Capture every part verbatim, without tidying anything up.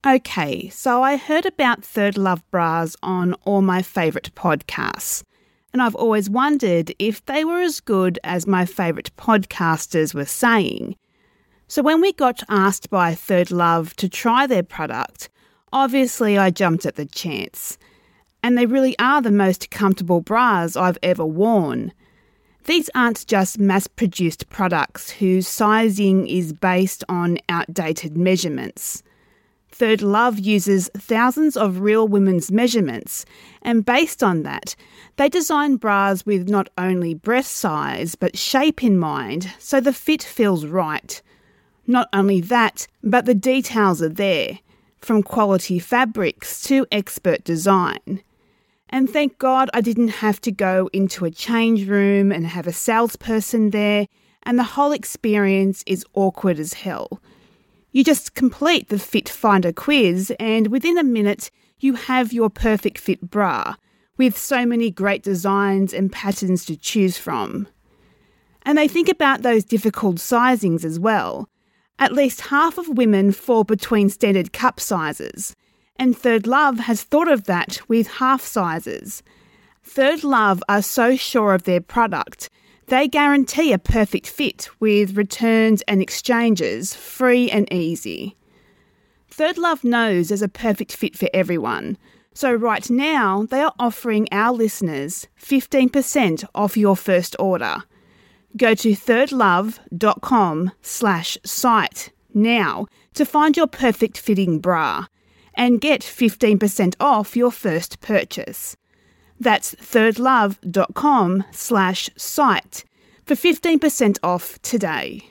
Okay, so I heard about Third Love bras on all my favourite podcasts, and I've always wondered if they were as good as my favourite podcasters were saying. So when we got asked by Third Love to try their product, obviously I jumped at the chance. And they really are the most comfortable bras I've ever worn. These aren't just mass-produced products whose sizing is based on outdated measurements. Third Love uses thousands of real women's measurements, and based on that, they design bras with not only breast size but shape in mind, so the fit feels right. Not only that, but the details are there, from quality fabrics to expert design. And thank God I didn't have to go into a change room and have a salesperson there, and the whole experience is awkward as hell. You just complete the Fit Finder quiz, and within a minute you have your perfect fit bra, with so many great designs and patterns to choose from. And they think about those difficult sizings as well. At least half of women fall between standard cup sizes, and Third Love has thought of that with half sizes. Third Love are so sure of their product, they guarantee a perfect fit with returns and exchanges free and easy. Third Love knows there's a perfect fit for everyone, so right now they are offering our listeners fifteen percent off your first order. Go to thirdlove.com slash site now to find your perfect fitting bra and get fifteen percent off your first purchase. That's thirdlove.com slash site for fifteen percent off today.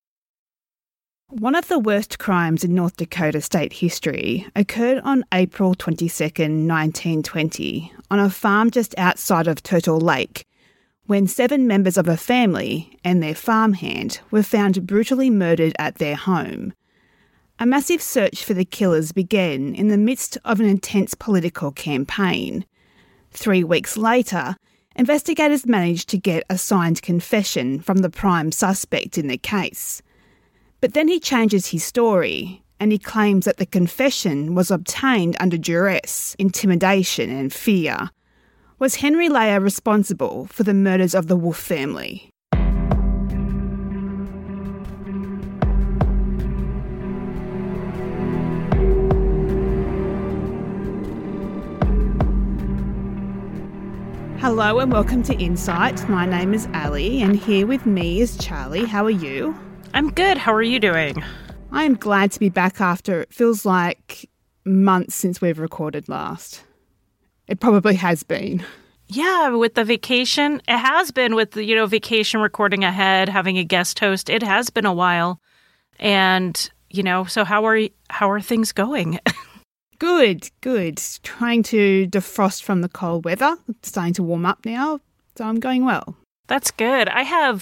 One of the worst crimes in North Dakota state history occurred on April twenty-second, nineteen twenty, on a farm just outside of Turtle Lake, when seven members of a family and their farmhand were found brutally murdered at their home. A massive search for the killers began in the midst of an intense political campaign. Three weeks later, investigators managed to get a signed confession from the prime suspect in the case. But then he changes his story, and he claims that the confession was obtained under duress, intimidation and fear. Was Henry Leah responsible for the murders of the Wolf family? Hello and welcome to Insight. My name is Ali and here with me is Charlie. How are you? I'm good. How are you doing? I am glad to be back after it feels like months since we've recorded last. It probably has been. Yeah, with the vacation. It has been with the, you know, vacation recording ahead, having a guest host. It has been a while. And, you know, so how are how are things going? Good, good. Trying to defrost from the cold weather. It's starting to warm up now, so I'm going well. That's good. I have,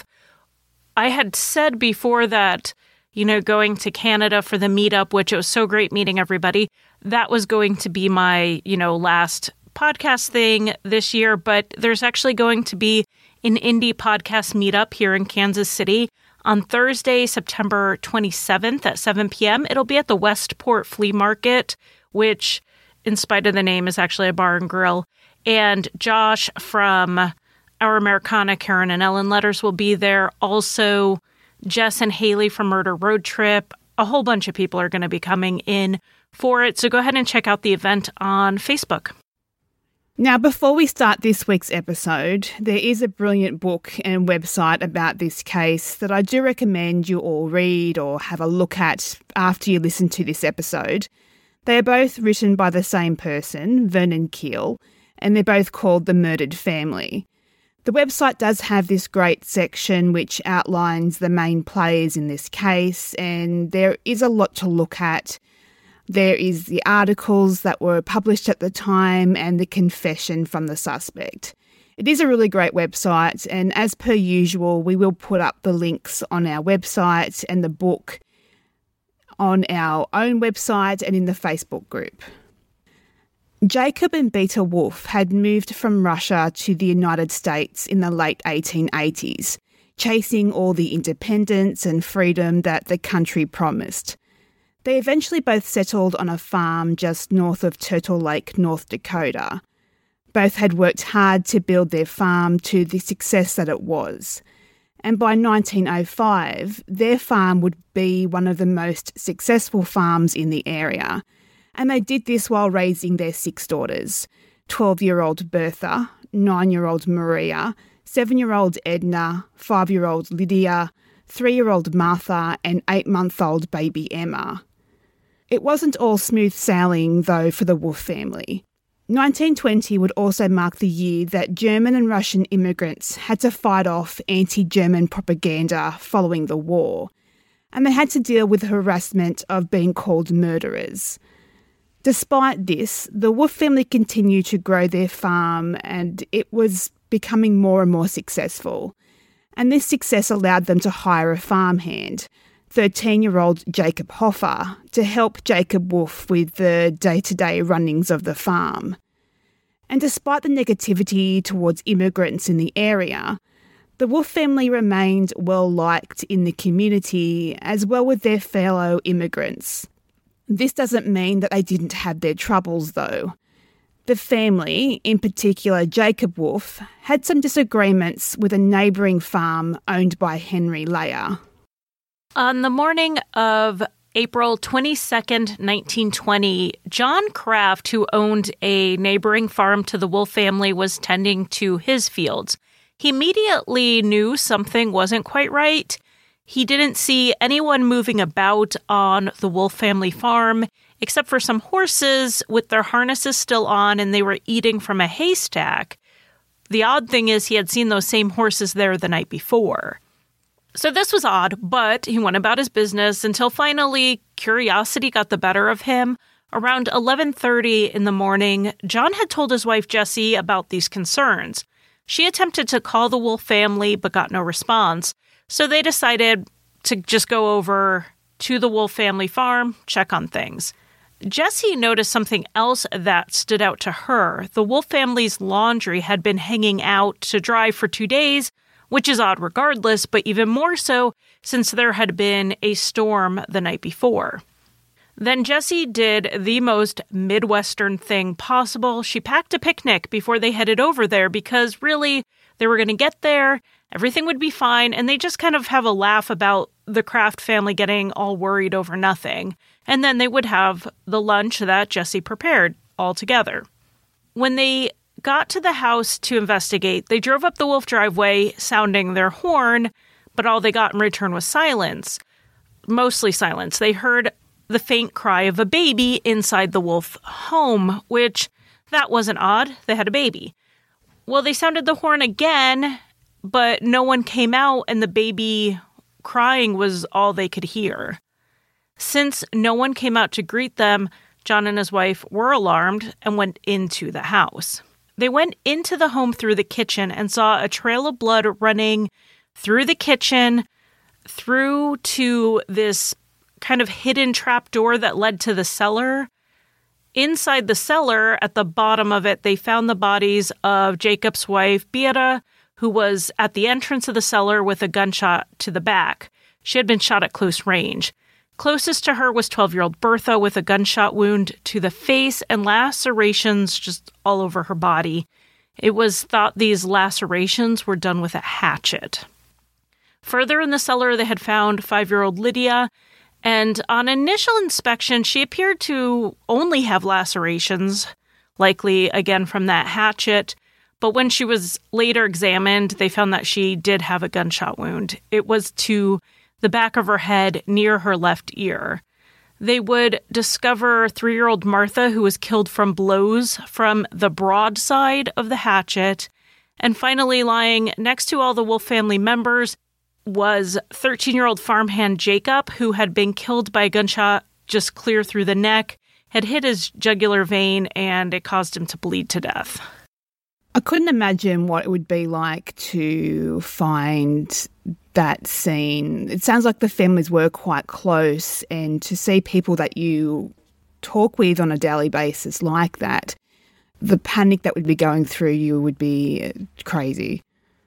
I had said before that, you know, going to Canada for the meetup, which it was so great meeting everybody, that was going to be my, you know, last podcast thing this year, but there's actually going to be an indie podcast meetup here in Kansas City on Thursday, September twenty-seventh at seven p.m. It'll be at the Westport Flea Market, which, in spite of the name, is actually a bar and grill. And Josh from Our Americana, Karen and Ellen Letters will be there. Also, Jess and Haley from Murder Road Trip. A whole bunch of people are going to be coming in for it. So go ahead and check out the event on Facebook. Now, before we start this week's episode, there is a brilliant book and website about this case that I do recommend you all read or have a look at after you listen to this episode. They are both written by the same person, Vernon Keel, and they're both called The Murdered Family. The website does have this great section which outlines the main players in this case, and there is a lot to look at. There is the articles that were published at the time and the confession from the suspect. It is a really great website, and as per usual, we will put up the links on our website and the book on our own website and in the Facebook group. Jacob and Beta Wolf had moved from Russia to the United States in the late eighteen eighties, chasing all the independence and freedom that the country promised. They eventually both settled on a farm just north of Turtle Lake, North Dakota. Both had worked hard to build their farm to the success that it was. And by nineteen oh five, their farm would be one of the most successful farms in the area. And they did this while raising their six daughters, twelve-year-old Bertha, nine-year-old Maria, seven-year-old Edna, five-year-old Lydia, three-year-old Martha, and eight-month-old baby Emma. It wasn't all smooth sailing, though, for the Wolfe family. nineteen twenty would also mark the year that German and Russian immigrants had to fight off anti-German propaganda following the war, and they had to deal with the harassment of being called murderers. Despite this, the Wolfe family continued to grow their farm, and it was becoming more and more successful. And this success allowed them to hire a farmhand, thirteen-year-old Jacob Hoffer, to help Jacob Wolfe with the day-to-day runnings of the farm. And despite the negativity towards immigrants in the area, the Wolfe family remained well-liked in the community as well with their fellow immigrants. This doesn't mean that they didn't have their troubles, though. The family, in particular Jacob Wolfe, had some disagreements with a neighbouring farm owned by Henry Layer. On the morning of April twenty-second, nineteen twenty, John Kraft, who owned a neighboring farm to the Wolfe family, was tending to his fields. He immediately knew something wasn't quite right. He didn't see anyone moving about on the Wolfe family farm, except for some horses with their harnesses still on, and they were eating from a haystack. The odd thing is he had seen those same horses there the night before. So this was odd, but he went about his business until finally curiosity got the better of him. Around eleven thirty in the morning, John had told his wife Jessie about these concerns. She attempted to call the Wolfe family but got no response, so they decided to just go over to the Wolfe family farm, check on things. Jessie noticed something else that stood out to her. The Wolfe family's laundry had been hanging out to dry for two days, which is odd regardless, but even more so since there had been a storm the night before. Then Jessie did the most Midwestern thing possible. She packed a picnic before they headed over there because really they were going to get there, everything would be fine, and they just kind of have a laugh about the Kraft family getting all worried over nothing. And then they would have the lunch that Jessie prepared all together. When they got to the house to investigate, they drove up the Wolfe driveway sounding their horn, but all they got in return was silence. Mostly silence. They heard the faint cry of a baby inside the Wolfe home, which, that wasn't odd. They had a baby. Well, they sounded the horn again, but no one came out, and the baby crying was all they could hear. Since no one came out to greet them, John and his wife were alarmed and went into the house. They went into the home through the kitchen and saw a trail of blood running through the kitchen, through to this kind of hidden trap door that led to the cellar. Inside the cellar, at the bottom of it, they found the bodies of Jacob's wife, Beata, who was at the entrance of the cellar with a gunshot to the back. She had been shot at close range. Closest to her was twelve-year-old Bertha with a gunshot wound to the face and lacerations just all over her body. It was thought these lacerations were done with a hatchet. Further in the cellar, they had found five-year-old Lydia, and on initial inspection, she appeared to only have lacerations, likely again from that hatchet. But when she was later examined, they found that she did have a gunshot wound. It was to the back of her head near her left ear. They would discover three-year-old Martha, who was killed from blows from the broadside of the hatchet. And finally, lying next to all the Wolfe family members was thirteen-year-old farmhand Jacob, who had been killed by a gunshot just clear through the neck, had hit his jugular vein, and it caused him to bleed to death. I couldn't imagine what it would be like to find that scene. It sounds like the families were quite close, and to see people that you talk with on a daily basis like that, the panic that would be going through you would be crazy.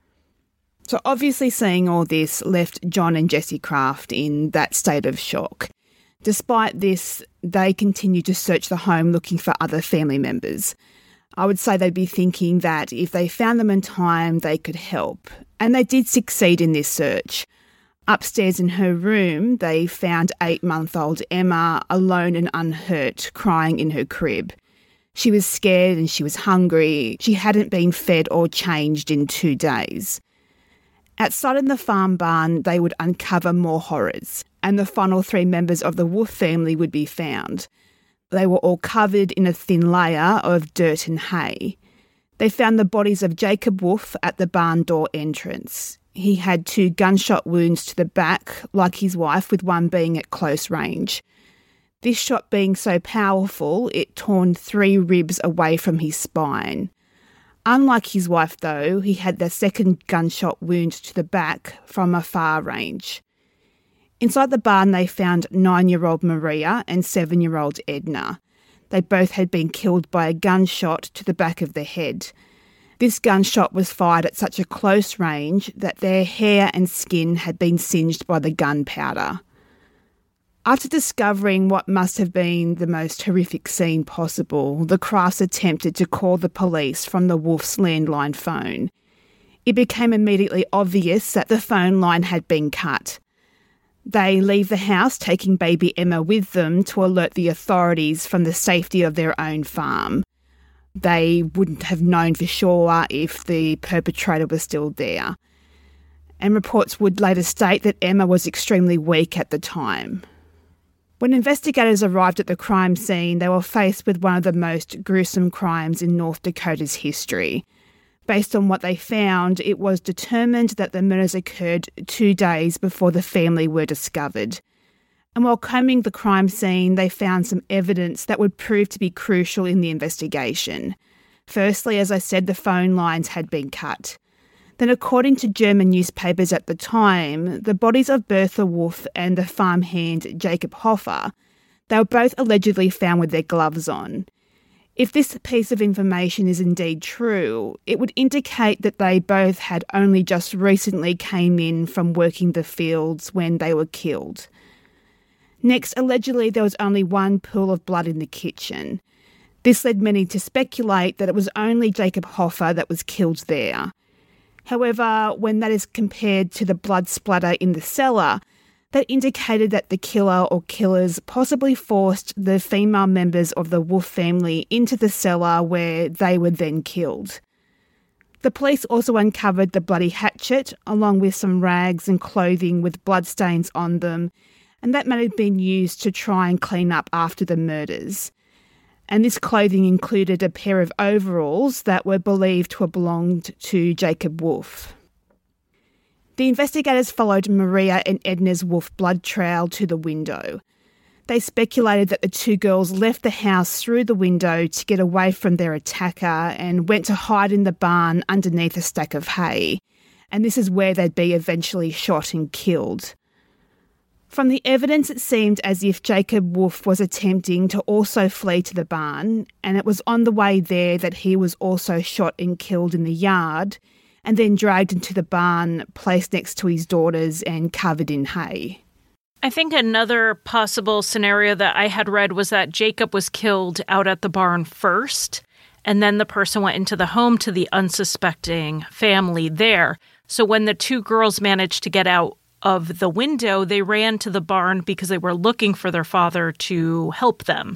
So obviously seeing all this left John and Jessie Kraft in that state of shock. Despite this, they continued to search the home looking for other family members. I would say they'd be thinking that if they found them in time, they could help. And they did succeed in this search. Upstairs in her room, they found eight-month-old Emma alone and unhurt, crying in her crib. She was scared and she was hungry. She hadn't been fed or changed in two days. Outside in the farm barn, they would uncover more horrors, and the final three members of the Wolf family would be found. They were all covered in a thin layer of dirt and hay. They found the bodies of Jacob Wolf at the barn door entrance. He had two gunshot wounds to the back, like his wife, with one being at close range. This shot being so powerful, it torn three ribs away from his spine. Unlike his wife, though, he had the second gunshot wound to the back from a far range. Inside the barn, they found nine-year-old Maria and seven-year-old Edna. They both had been killed by a gunshot to the back of the head. This gunshot was fired at such a close range that their hair and skin had been singed by the gunpowder. After discovering what must have been the most horrific scene possible, the Crafts attempted to call the police from the Wolf's landline phone. It became immediately obvious that the phone line had been cut. They leave the house, taking baby Emma with them to alert the authorities from the safety of their own farm. They wouldn't have known for sure if the perpetrator was still there. And reports would later state that Emma was extremely weak at the time. When investigators arrived at the crime scene, they were faced with one of the most gruesome crimes in North Dakota's history. Based on what they found, it was determined that the murders occurred two days before the family were discovered. And while combing the crime scene, they found some evidence that would prove to be crucial in the investigation. Firstly, as I said, the phone lines had been cut. Then, according to German newspapers at the time, the bodies of Bertha Wolf and the farmhand Jacob Hoffer, they were both allegedly found with their gloves on. If this piece of information is indeed true, it would indicate that they both had only just recently came in from working the fields when they were killed. Next, allegedly there was only one pool of blood in the kitchen. This led many to speculate that it was only Jacob Hoffer that was killed there. However, when that is compared to the blood splatter in the cellar, that indicated that the killer or killers possibly forced the female members of the Wolf family into the cellar where they were then killed. The police also uncovered the bloody hatchet, along with some rags and clothing with bloodstains on them, and that may have been used to try and clean up after the murders. And this clothing included a pair of overalls that were believed to have belonged to Jacob Wolf. The investigators followed Maria and Edna's Wolf blood trail to the window. They speculated that the two girls left the house through the window to get away from their attacker and went to hide in the barn underneath a stack of hay, and this is where they'd be eventually shot and killed. From the evidence, it seemed as if Jacob Wolf was attempting to also flee to the barn, and it was on the way there that he was also shot and killed in the yard, and then dragged into the barn, placed next to his daughters and covered in hay. I think another possible scenario that I had read was that Jacob was killed out at the barn first, and then the person went into the home to the unsuspecting family there. So when the two girls managed to get out of the window, they ran to the barn because they were looking for their father to help them.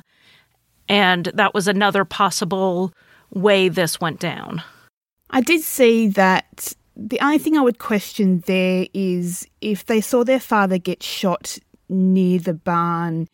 And that was another possible way this went down. I did see that the only thing I would question there is if they saw their father get shot near the barn,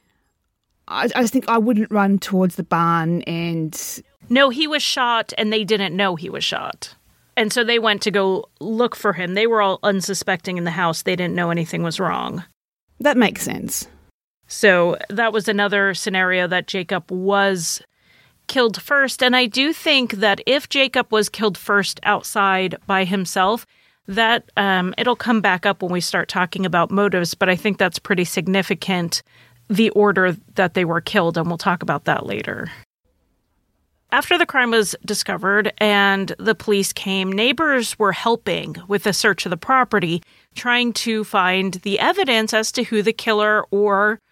I, I just think I wouldn't run towards the barn and... No, he was shot and they didn't know he was shot. And so they went to go look for him. They were all unsuspecting in the house. They didn't know anything was wrong. That makes sense. So that was another scenario that Jacob was killed first. And I do think that if Jacob was killed first outside by himself, that um, it'll come back up when we start talking about motives. But I think that's pretty significant, the order that they were killed. And we'll talk about that later. After the crime was discovered and the police came, neighbors were helping with the search of the property, trying to find the evidence as to who the killer or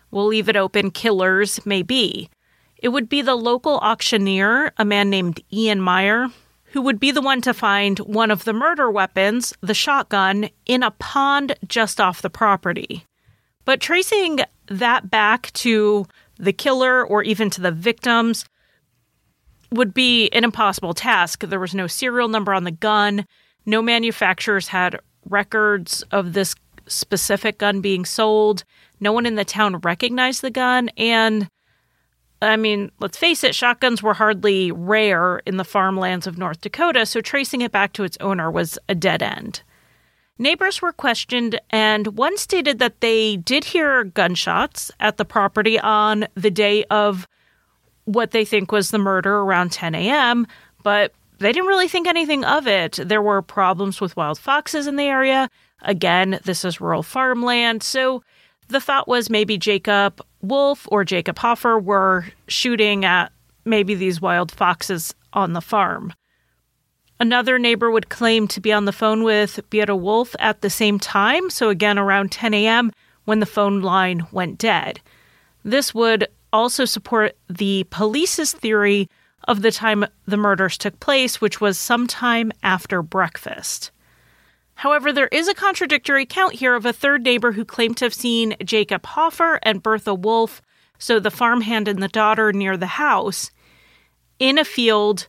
we'll leave it open, killers may be. It would be the local auctioneer, a man named Ian Meyer, who would be the one to find one of the murder weapons, the shotgun, in a pond just off the property. But tracing that back to the killer or even to the victims would be an impossible task. There was no serial number on the gun. No manufacturers had records of this specific gun being sold. No one in the town recognized the gun. And, I mean, let's face it, shotguns were hardly rare in the farmlands of North Dakota, so tracing it back to its owner was a dead end. Neighbors were questioned, and one stated that they did hear gunshots at the property on the day of what they think was the murder around ten a.m., but they didn't really think anything of it. There were problems with wild foxes in the area. Again, this is rural farmland, so the thought was maybe Jacob Wolf or Jacob Hoffer were shooting at maybe these wild foxes on the farm. Another neighbor would claim to be on the phone with Beata Wolf at the same time, so again around ten a.m. when the phone line went dead. This would also support the police's theory of the time the murders took place, which was sometime after breakfast. However, there is a contradictory account here of a third neighbor who claimed to have seen Jacob Hoffer and Bertha Wolf, so the farmhand and the daughter near the house, in a field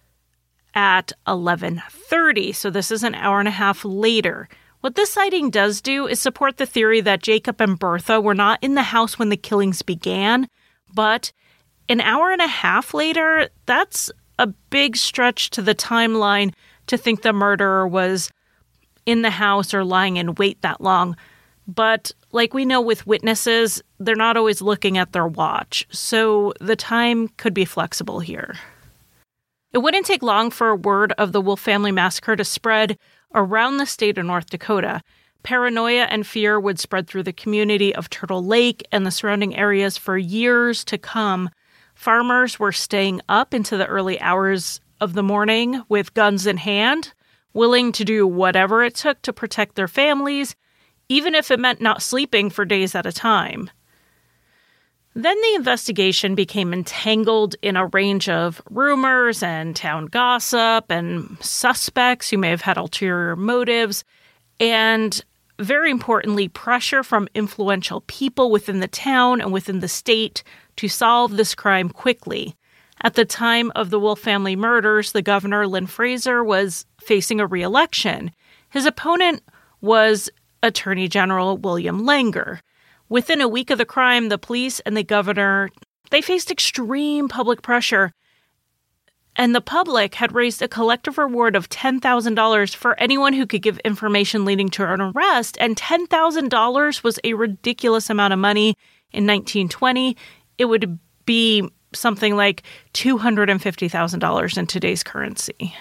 at eleven thirty, so this is an hour and a half later. What this sighting does do is support the theory that Jacob and Bertha were not in the house when the killings began, but an hour and a half later, that's a big stretch to the timeline to think the murderer was in the house or lying in wait that long. But like we know with witnesses, they're not always looking at their watch, so the time could be flexible here. It wouldn't take long for word of the Wolf family massacre to spread around the state of North Dakota. Paranoia and fear would spread through the community of Turtle Lake and the surrounding areas for years to come. Farmers were staying up into the early hours of the morning with guns in hand, willing to do whatever it took to protect their families, even if it meant not sleeping for days at a time. Then the investigation became entangled in a range of rumors and town gossip and suspects who may have had ulterior motives, and very importantly, pressure from influential people within the town and within the state to solve this crime quickly. At the time of the Wolf family murders, the governor, Lynn Fraser, was facing a re-election. His opponent was Attorney General William Langer. Within a week of the crime, the police and the governor, they faced extreme public pressure, and the public had raised a collective reward of ten thousand dollars for anyone who could give information leading to an arrest, and ten thousand dollars was a ridiculous amount of money in nineteen twenty. It would be something like two hundred fifty thousand dollars in today's currency.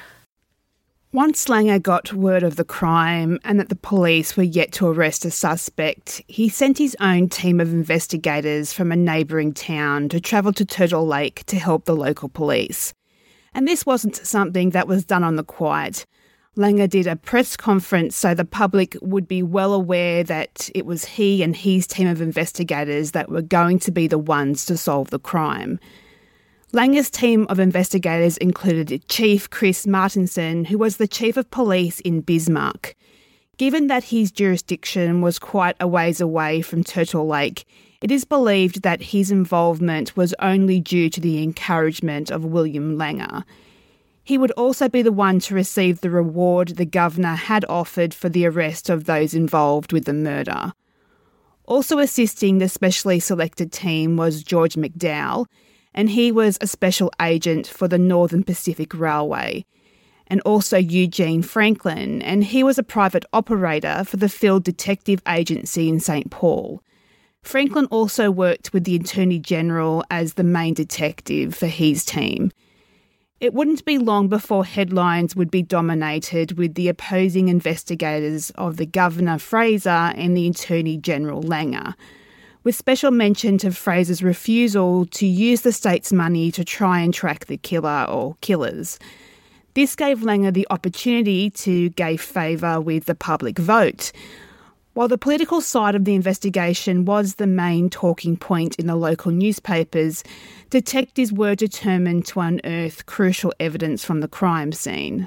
Once Langer got word of the crime and that the police were yet to arrest a suspect, he sent his own team of investigators from a neighbouring town to travel to Turtle Lake to help the local police. And this wasn't something that was done on the quiet. Langer did a press conference so the public would be well aware that it was he and his team of investigators that were going to be the ones to solve the crime. Langer's team of investigators included Chief Chris Martinson, who was the Chief of Police in Bismarck. Given that his jurisdiction was quite a ways away from Turtle Lake, it is believed that his involvement was only due to the encouragement of William Langer. He would also be the one to receive the reward the governor had offered for the arrest of those involved with the murder. Also assisting the specially selected team was George McDowell, and he was a special agent for the Northern Pacific Railway, and also Eugene Franklin, and he was a private operator for the Field Detective Agency in Saint Paul. Franklin also worked with the Attorney General as the main detective for his team. It wouldn't be long before headlines would be dominated with the opposing investigators of the Governor Fraser and the Attorney General Langer, with special mention to Fraser's refusal to use the state's money to try and track the killer or killers. This gave Langer the opportunity to gain favour with the public vote. While the political side of the investigation was the main talking point in the local newspapers, detectives were determined to unearth crucial evidence from the crime scene.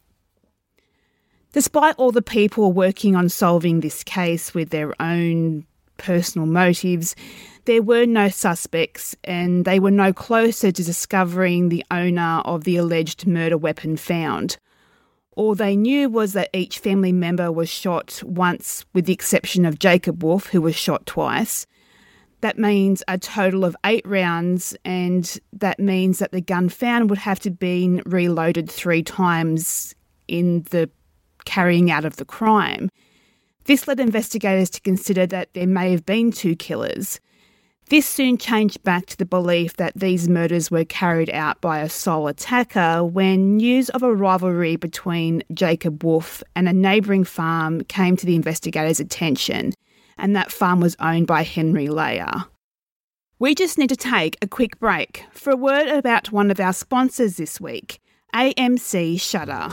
Despite all the people working on solving this case with their own personal motives, there were no suspects and they were no closer to discovering the owner of the alleged murder weapon found. All they knew was that each family member was shot once, with the exception of Jacob Wolf, who was shot twice. That means a total of eight rounds, and that means that the gun found would have to be reloaded three times in the carrying out of the crime. This led investigators to consider that there may have been two killers. This soon changed back to the belief that these murders were carried out by a sole attacker when news of a rivalry between Jacob Wolf and a neighbouring farm came to the investigators' attention, and that farm was owned by Henry Layer. We just need to take a quick break for a word about one of our sponsors this week, A M C Shudder.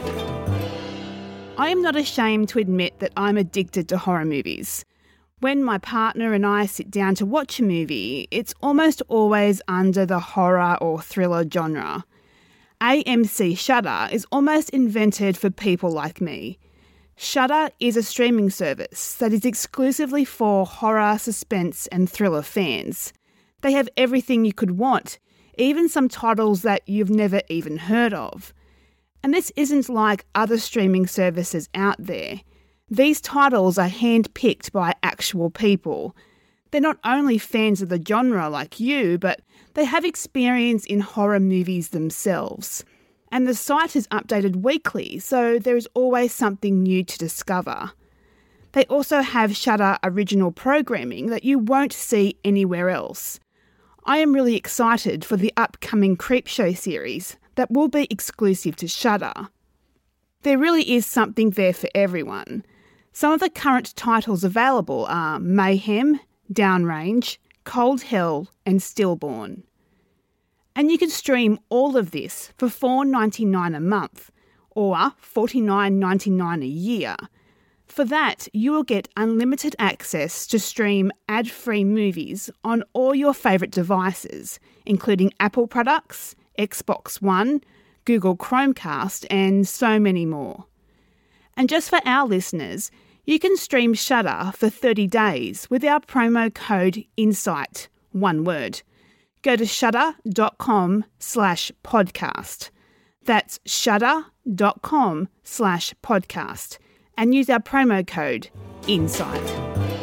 I am not ashamed to admit that I'm addicted to horror movies. When my partner and I sit down to watch a movie, it's almost always under the horror or thriller genre. A M C Shudder is almost invented for people like me. Shudder is a streaming service that is exclusively for horror, suspense and thriller fans. They have everything you could want, even some titles that you've never even heard of. And this isn't like other streaming services out there. These titles are hand-picked by actual people. They're not only fans of the genre like you, but they have experience in horror movies themselves. And the site is updated weekly, so there is always something new to discover. They also have Shudder original programming that you won't see anywhere else. I am really excited for the upcoming Creepshow series that will be exclusive to Shudder. There really is something there for everyone. Some of the current titles available are Mayhem, Downrange, Cold Hell and Stillborn. And you can stream all of this for four dollars ninety-nine a month or forty-nine dollars ninety-nine a year. For that, you will get unlimited access to stream ad-free movies on all your favourite devices, including Apple products, Xbox One, Google Chromecast and so many more. And just for our listeners, you can stream Shudder for thirty days with our promo code INSIGHT, one word. Go to shudder.com slash podcast. That's shudder.com slash podcast and use our promo code INSIGHT.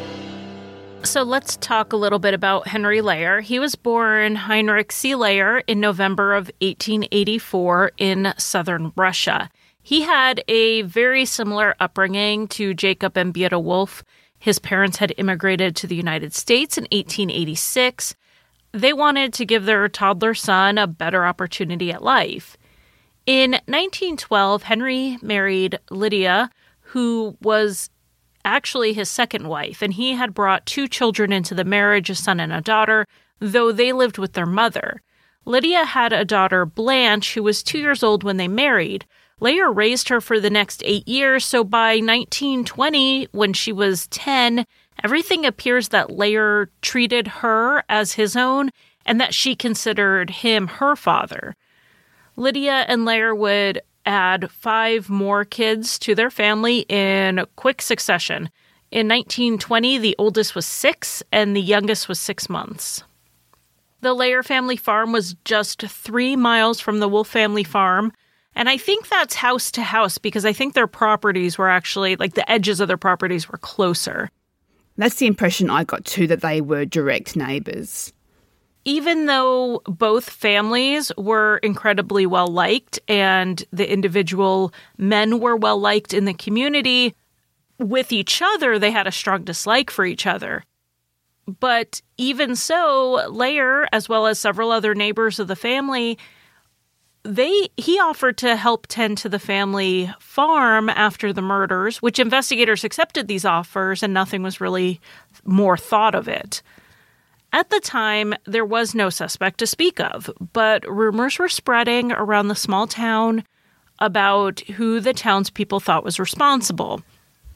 So let's talk a little bit about Henry Layer. He was born Heinrich C. Layer in November of eighteen eighty-four in southern Russia. He had a very similar upbringing to Jacob and Beata Wolf. His parents had immigrated to the United States in eighteen eighty-six. They wanted to give their toddler son a better opportunity at life. In nineteen twelve, Henry married Lydia, who was actually his second wife, and he had brought two children into the marriage, a son and a daughter, though they lived with their mother. Lydia had a daughter, Blanche, who was two years old when they married. Layer raised her for the next eight years, so by nineteen twenty, when she was ten, everything appears that Layer treated her as his own and that she considered him her father. Lydia and Layer would add five more kids to their family in quick succession. In nineteen twenty, the oldest was six and the youngest was six months. The Layer family farm was just three miles from the Wolf family farm. And I think that's house to house because I think their properties were actually, like the edges of their properties were closer. That's the impression I got too, that they were direct neighbours. Even though both families were incredibly well-liked and the individual men were well-liked in the community, with each other, they had a strong dislike for each other. But even so, Layer, as well as several other neighbors of the family, They he offered to help tend to the family farm after the murders, which investigators accepted these offers and nothing was really more thought of it. At the time, there was no suspect to speak of, but rumors were spreading around the small town about who the townspeople thought was responsible.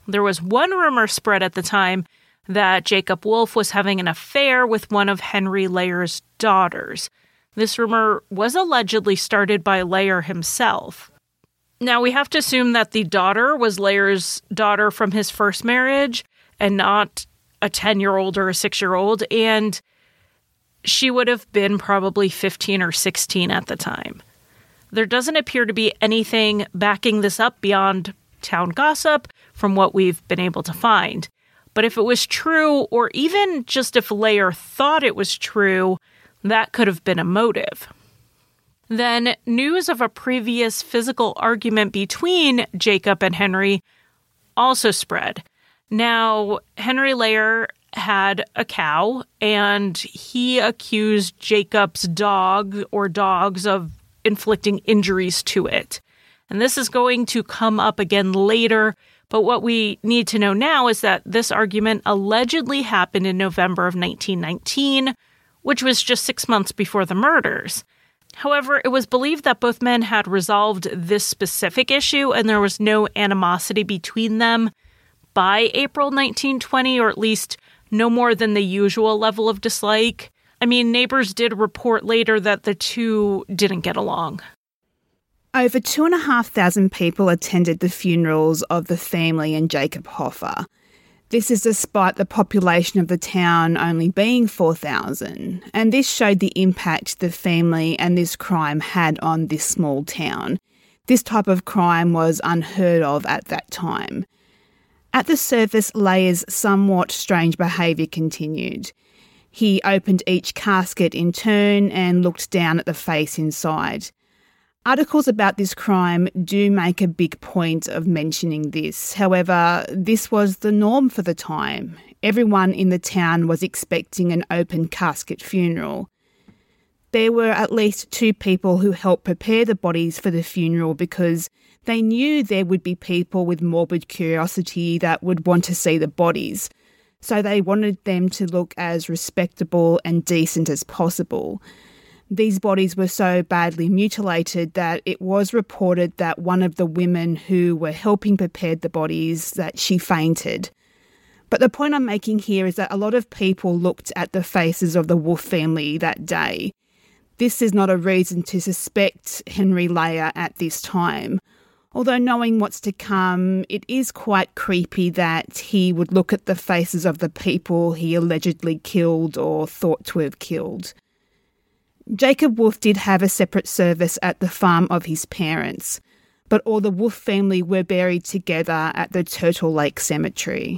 There was one rumor spread at the time that Jacob Wolf was having an affair with one of Henry Layer's daughters. This rumor was allegedly started by Layer himself. Now, we have to assume that the daughter was Layer's daughter from his first marriage and not a ten-year-old or a six-year-old, and she would have been probably fifteen or sixteen at the time. There doesn't appear to be anything backing this up beyond town gossip from what we've been able to find. But if it was true, or even just if Layer thought it was true, that could have been a motive. Then news of a previous physical argument between Jacob and Henry also spread. Now, Henry Layer had a cow, and he accused Jacob's dog or dogs of inflicting injuries to it. And this is going to come up again later, but what we need to know now is that this argument allegedly happened in November of nineteen nineteen, which was just six months before the murders. However, it was believed that both men had resolved this specific issue and there was no animosity between them by April nineteen twenty, or at least no more than the usual level of dislike. I mean, neighbors did report later that the two didn't get along. Over two and a half thousand people attended the funerals of the family and Jacob Hoffa. This is despite the population of the town only being four thousand, and this showed the impact the family and this crime had on this small town. This type of crime was unheard of at that time. At the surface, Layer's somewhat strange behaviour continued. He opened each casket in turn and looked down at the face inside. Articles about this crime do make a big point of mentioning this. However, this was the norm for the time. Everyone in the town was expecting an open casket funeral. There were at least two people who helped prepare the bodies for the funeral because they knew there would be people with morbid curiosity that would want to see the bodies. So they wanted them to look as respectable and decent as possible. These bodies were so badly mutilated that it was reported that one of the women who were helping prepare the bodies, that she fainted. But the point I'm making here is that a lot of people looked at the faces of the Wolf family that day. This is not a reason to suspect Henry Layer at this time. Although knowing what's to come, it is quite creepy that he would look at the faces of the people he allegedly killed or thought to have killed. Jacob Wolf did have a separate service at the farm of his parents, but all the Wolf family were buried together at the Turtle Lake Cemetery.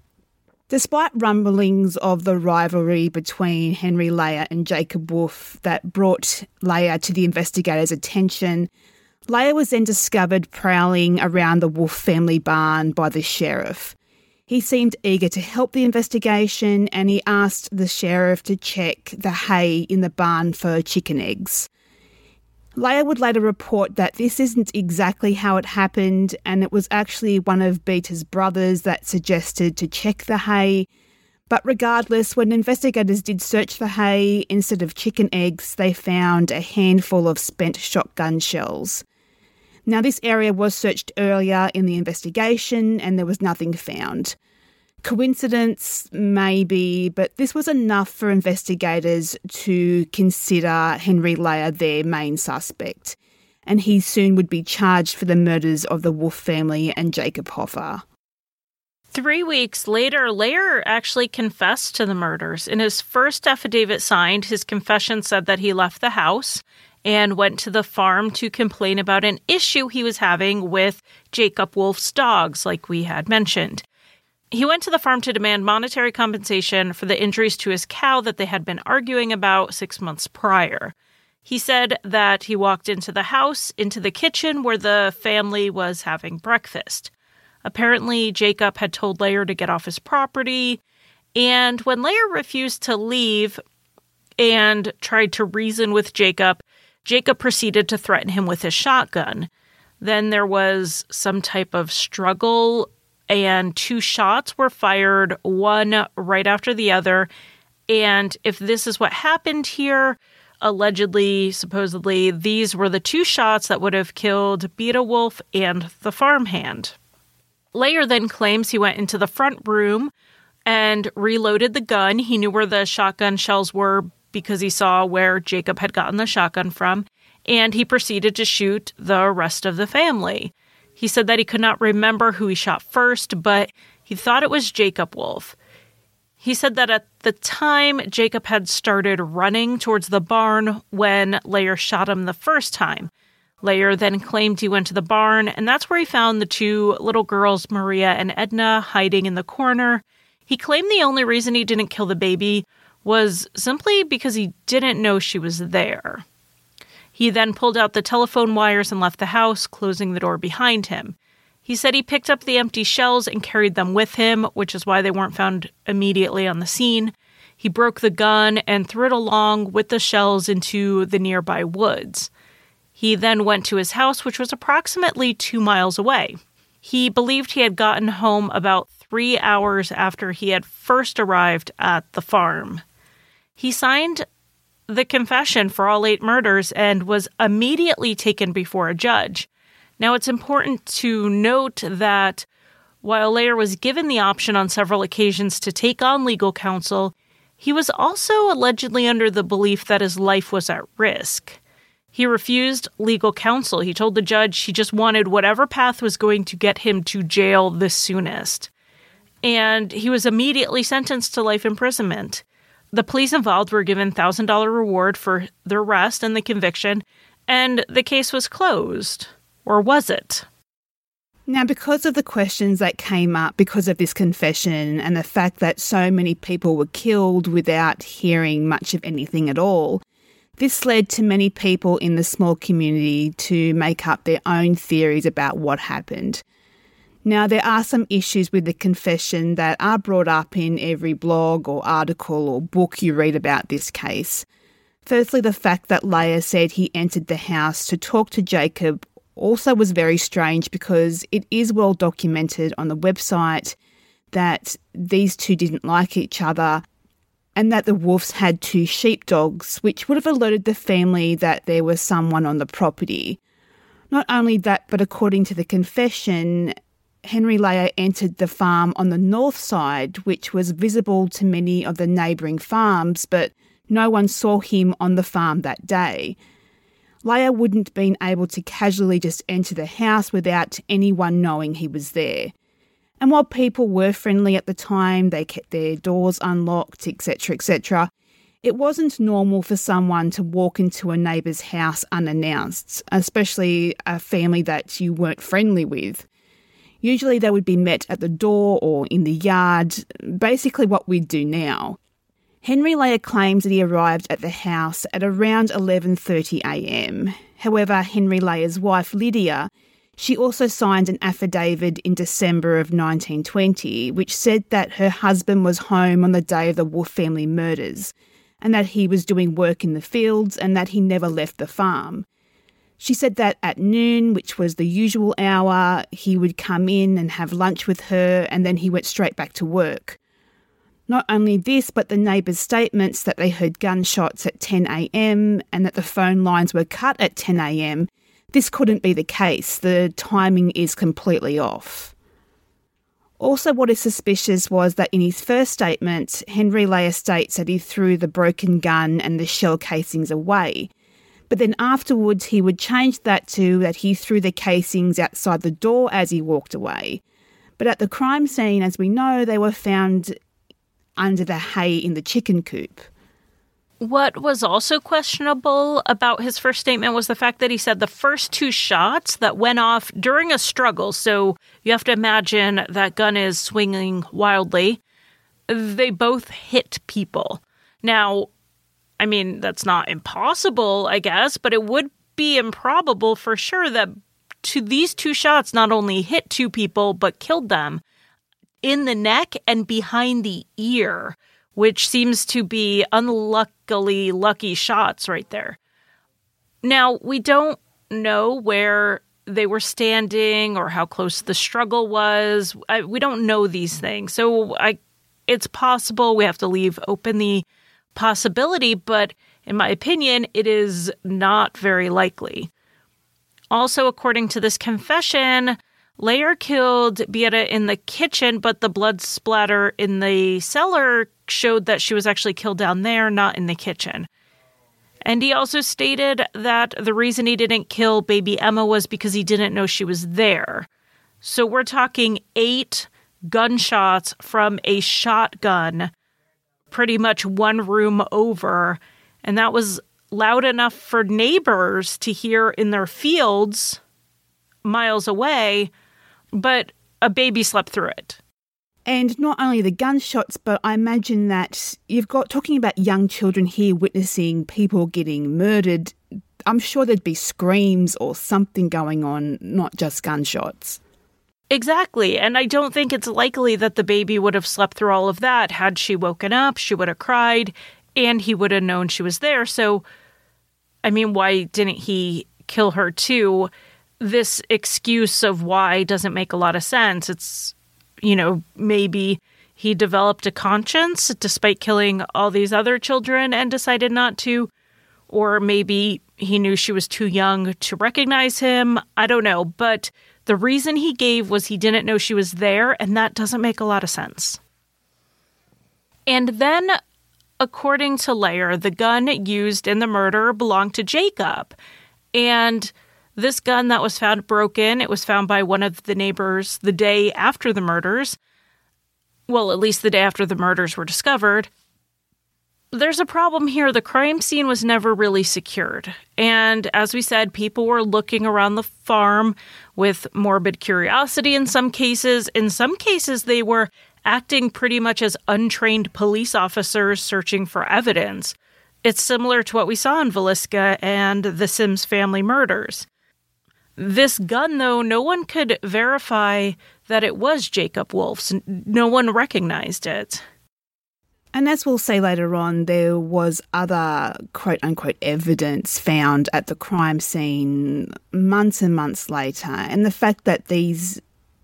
Despite rumblings of the rivalry between Henry Layer and Jacob Wolf that brought Layer to the investigators' attention, Layer was then discovered prowling around the Wolf family barn by the sheriff. He seemed eager to help the investigation and he asked the sheriff to check the hay in the barn for chicken eggs. Layer would later report that this isn't exactly how it happened and it was actually one of Beata's brothers that suggested to check the hay. But regardless, when investigators did search for hay, instead of chicken eggs, they found a handful of spent shotgun shells. Now, this area was searched earlier in the investigation and there was nothing found. Coincidence? Maybe, but this was enough for investigators to consider Henry Layer their main suspect, and he soon would be charged for the murders of the Wolf family and Jacob Hoffa. Three weeks later, Layer actually confessed to the murders. In his first affidavit signed, his confession said that he left the house and went to the farm to complain about an issue he was having with Jacob Wolf's dogs, like we had mentioned. He went to the farm to demand monetary compensation for the injuries to his cow that they had been arguing about six months prior. He said that he walked into the house, into the kitchen where the family was having breakfast. Apparently, Jacob had told Layer to get off his property, and when Layer refused to leave and tried to reason with Jacob, Jacob proceeded to threaten him with his shotgun. Then there was some type of struggle, and two shots were fired, one right after the other. And if this is what happened here, allegedly, supposedly, these were the two shots that would have killed Beata Wolf and the farmhand. Layer then claims he went into the front room and reloaded the gun. He knew where the shotgun shells were because he saw where Jacob had gotten the shotgun from, and he proceeded to shoot the rest of the family. He said that he could not remember who he shot first, but he thought it was Jacob Wolf. He said that at the time, Jacob had started running towards the barn when Layer shot him the first time. Layer then claimed he went to the barn, and that's where he found the two little girls, Maria and Edna, hiding in the corner. He claimed the only reason he didn't kill the baby was simply because he didn't know she was there. He then pulled out the telephone wires and left the house, closing the door behind him. He said he picked up the empty shells and carried them with him, which is why they weren't found immediately on the scene. He broke the gun and threw it along with the shells into the nearby woods. He then went to his house, which was approximately two miles away. He believed he had gotten home about three hours after he had first arrived at the farm. He signed the confession for all eight murders and was immediately taken before a judge. Now, it's important to note that while Layer was given the option on several occasions to take on legal counsel, he was also allegedly under the belief that his life was at risk. He refused legal counsel. He told the judge he just wanted whatever path was going to get him to jail the soonest. And he was immediately sentenced to life imprisonment. The police involved were given one thousand dollars reward for the arrest and the conviction, and the case was closed. Or was it? Now, because of the questions that came up because of this confession and the fact that so many people were killed without hearing much of anything at all, this led to many people in the small community to make up their own theories about what happened. Now, there are some issues with the confession that are brought up in every blog or article or book you read about this case. Firstly, the fact that Layer said he entered the house to talk to Jacob also was very strange because it is well documented on the website that these two didn't like each other and that the Wolfs had two sheepdogs, which would have alerted the family that there was someone on the property. Not only that, but according to the confession, Henry Layer entered the farm on the north side, which was visible to many of the neighbouring farms, but no one saw him on the farm that day. Layer wouldn't have been able to casually just enter the house without anyone knowing he was there. And while people were friendly at the time, they kept their doors unlocked, et cetera, et cetera, it wasn't normal for someone to walk into a neighbour's house unannounced, especially a family that you weren't friendly with. Usually they would be met at the door or in the yard, basically what we do now. Henry Layer claims that he arrived at the house at around eleven thirty a m. However, Henry Layer's wife, Lydia, she also signed an affidavit in December of nineteen twenty, which said that her husband was home on the day of the Wolf family murders, and that he was doing work in the fields and that he never left the farm. She said that at noon, which was the usual hour, he would come in and have lunch with her, and then he went straight back to work. Not only this, but the neighbours' statements that they heard gunshots at ten a m and that the phone lines were cut at ten a m, this couldn't be the case. The timing is completely off. Also, what is suspicious was that in his first statement, Henry Layer states that he threw the broken gun and the shell casings away. But then afterwards, he would change that to that he threw the casings outside the door as he walked away. But at the crime scene, as we know, they were found under the hay in the chicken coop. What was also questionable about his first statement was the fact that he said the first two shots that went off during a struggle, so you have to imagine that gun is swinging wildly, they both hit people. Now, I mean, that's not impossible, I guess, but it would be improbable for sure that to these two shots not only hit two people, but killed them in the neck and behind the ear, which seems to be unluckily lucky shots right there. Now, we don't know where they were standing or how close the struggle was. I, we don't know these things. So I, it's possible. We have to leave open the possibility, but in my opinion, it is not very likely. Also, according to this confession, Layer killed Beata in the kitchen, but the blood splatter in the cellar showed that she was actually killed down there, not in the kitchen. And he also stated that the reason he didn't kill baby Emma was because he didn't know she was there. So we're talking eight gunshots from a shotgun, pretty much one room over. And that was loud enough for neighbors to hear in their fields miles away, but a baby slept through it. And not only the gunshots, but I imagine that you've got, talking about young children here witnessing people getting murdered, I'm sure there'd be screams or something going on, not just gunshots. Exactly. And I don't think it's likely that the baby would have slept through all of that. Had she woken up, she would have cried, and he would have known she was there. So, I mean, why didn't he kill her too? This excuse of why doesn't make a lot of sense. It's, you know, maybe he developed a conscience despite killing all these other children and decided not to. Or maybe he knew she was too young to recognize him. I don't know. But the reason he gave was he didn't know she was there, and that doesn't make a lot of sense. And then, according to Layer, the gun used in the murder belonged to Jacob. And this gun that was found broken, it was found by one of the neighbors the day after the murders. Well, at least the day after the murders were discovered. There's a problem here. The crime scene was never really secured. And as we said, people were looking around the farm with morbid curiosity in some cases. In some cases, they were acting pretty much as untrained police officers searching for evidence. It's similar to what we saw in Villisca and the Sims family murders. This gun, though, no one could verify that it was Jacob Wolf's. No one recognized it. And as we'll see later on, there was other quote-unquote evidence found at the crime scene months and months later. And the fact that these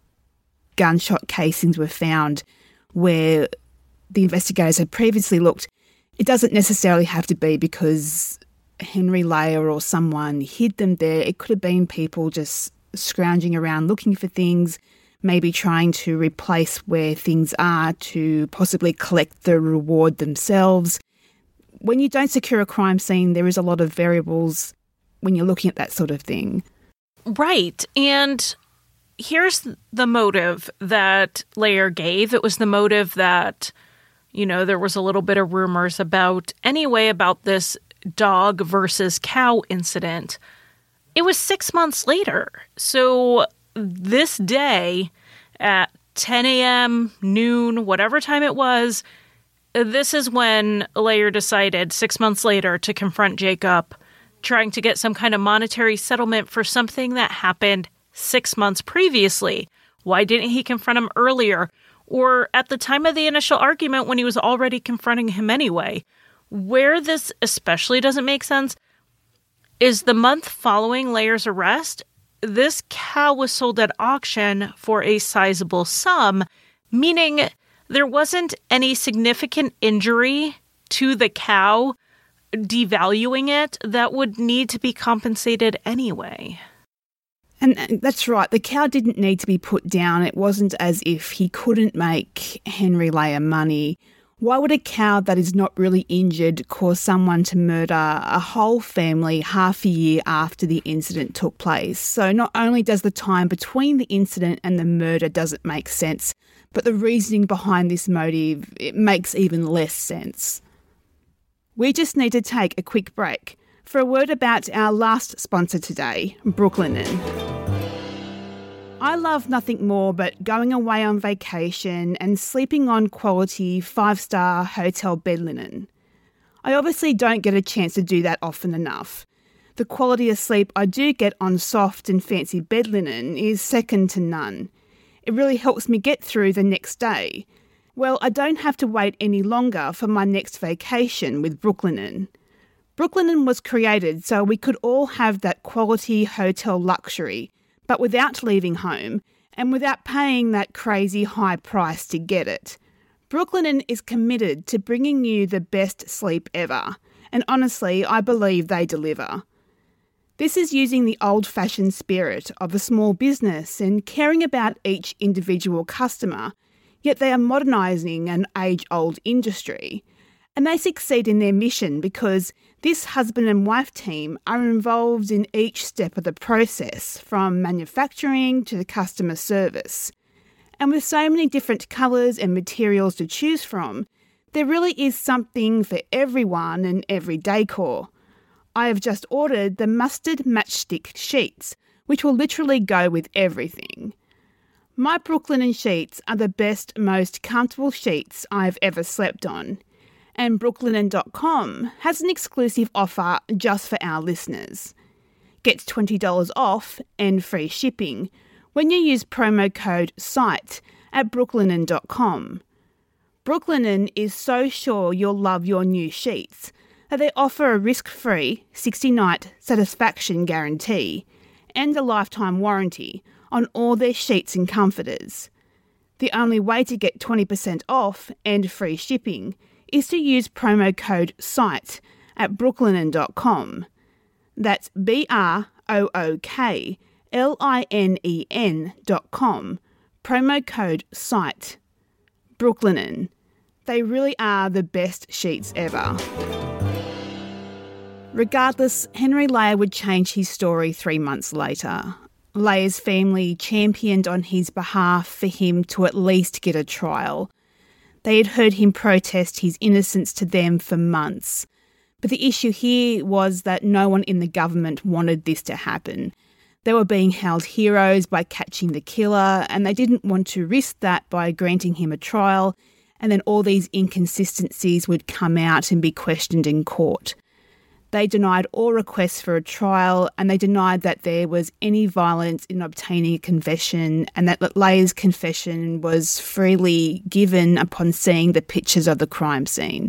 gunshot casings were found where the investigators had previously looked, it doesn't necessarily have to be because Henry Layer or someone hid them there. It could have been people just scrounging around looking for things, maybe trying to replace where things are to possibly collect the reward themselves. When you don't secure a crime scene, there is a lot of variables when you're looking at that sort of thing. Right. And here's the motive that Layer gave. It was the motive that, you know, there was a little bit of rumors about anyway about this dog versus cow incident. It was six months later. So this day at ten a.m., noon, whatever time it was, this is when Layer decided six months later to confront Jacob, trying to get some kind of monetary settlement for something that happened six months previously. Why didn't he confront him earlier? Or at the time of the initial argument when he was already confronting him anyway? Where this especially doesn't make sense is the month following Layer's arrest, this cow was sold at auction for a sizable sum, meaning there wasn't any significant injury to the cow, devaluing it, that would need to be compensated anyway. And that's right, the cow didn't need to be put down. It wasn't as if he couldn't make Henry Layer money. Why would a cow that is not really injured cause someone to murder a whole family half a year after the incident took place? So not only does the time between the incident and the murder doesn't make sense, but the reasoning behind this motive, it makes even less sense. We just need to take a quick break for a word about our last sponsor today, Brooklinen. I love nothing more but going away on vacation and sleeping on quality five-star hotel bed linen. I obviously don't get a chance to do that often enough. The quality of sleep I do get on soft and fancy bed linen is second to none. It really helps me get through the next day. Well, I don't have to wait any longer for my next vacation with Brooklinen. Brooklinen was created so we could all have that quality hotel luxury, but without leaving home and without paying that crazy high price to get it. Brooklinen is committed to bringing you the best sleep ever, and honestly, I believe they deliver. This is using the old-fashioned spirit of a small business and caring about each individual customer, yet they are modernising an age-old industry. And they succeed in their mission because this husband and wife team are involved in each step of the process, from manufacturing to the customer service. And with so many different colours and materials to choose from, there really is something for everyone and every decor. I have just ordered the mustard matchstick sheets, which will literally go with everything. My Brooklinen sheets are the best, most comfortable sheets I've ever slept on. And brooklinen dot com has an exclusive offer just for our listeners. Get twenty dollars off and free shipping when you use promo code SITE at brooklinen dot com. Brooklinen is so sure you'll love your new sheets that they offer a risk-free sixty-night satisfaction guarantee and a lifetime warranty on all their sheets and comforters. The only way to get twenty percent off and free shipping is to use promo code SITE at brooklinen dot com. That's B R O O K L I N E N dot com. Promo code SITE. Brooklinen. They really are the best sheets ever. Regardless, Henry Layer would change his story three months later. Layer's family championed on his behalf for him to at least get a trial. They had heard him protest his innocence to them for months. But the issue here was that no one in the government wanted this to happen. They were being held heroes by catching the killer, and they didn't want to risk that by granting him a trial, and then all these inconsistencies would come out and be questioned in court. They denied all requests for a trial, and they denied that there was any violence in obtaining a confession, and that Layer's confession was freely given upon seeing the pictures of the crime scene.